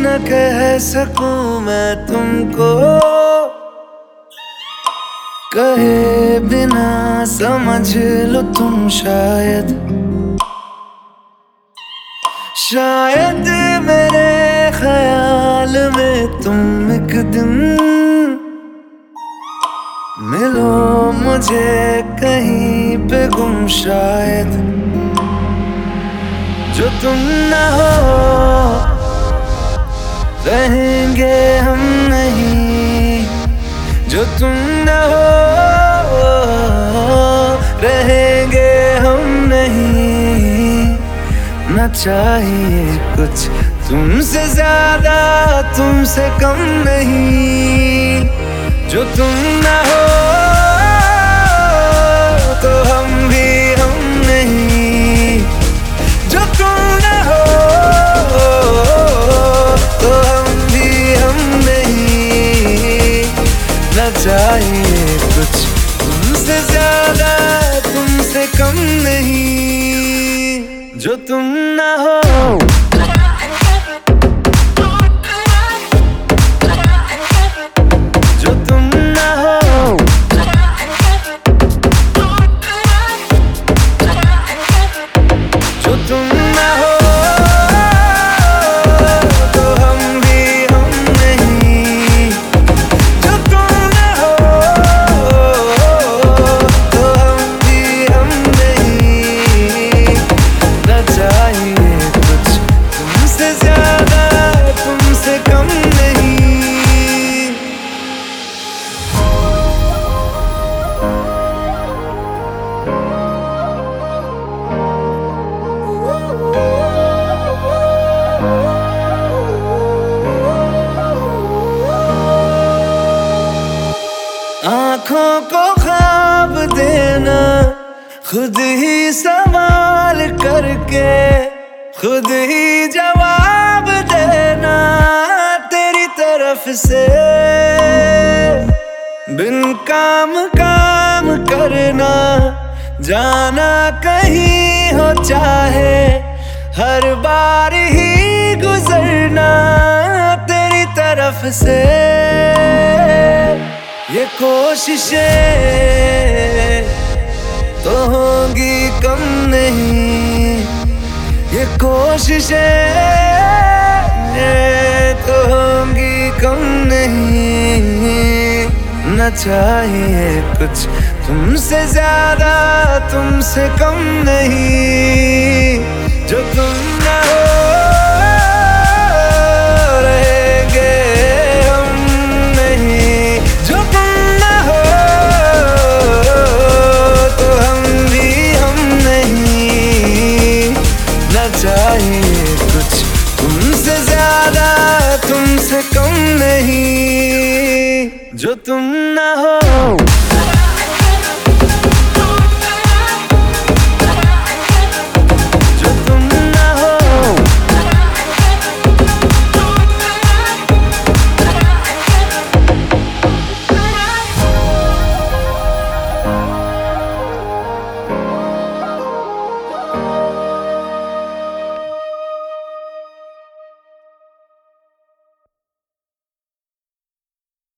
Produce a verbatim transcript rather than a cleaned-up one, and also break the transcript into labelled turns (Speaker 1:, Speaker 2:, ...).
Speaker 1: न कह सकूं मैं तुमको, कहे बिना समझ लो तुम शायद। शायद मेरे ख्याल में तुम एक दिन मिलो मुझे कहीं पे गुम शायद। जो तुम न हो रहेंगे हम नहीं, जो तुम न हो रहेंगे हम नहीं। न चाहिए कुछ तुमसे ज्यादा तुमसे कम नहीं। जो तुम न हो तो हम भी हम नहीं, जो तुम न हो तो हम भी हम नहीं। न चाहिए कुछ तुमसे ज्यादा तुमसे कम नहीं। जो तुम न हो आँखों को ख्वाब देना, खुद ही सवाल करके खुद ही जवाब देना तेरी तरफ से। बिन काम काम करना, जाना कहीं हो चाहे हर बार ही गुजरना तेरी तरफ से। ये कोशिशें तो होंगी कम नहीं, ये कोशिशें तो होंगी कम नहीं। न चाहिए कुछ तुमसे ज्यादा तुमसे कम नहीं। जो तुम न हो चाहिए कुछ तुमसे ज्यादा तुमसे कम नहीं। जो तुम न हो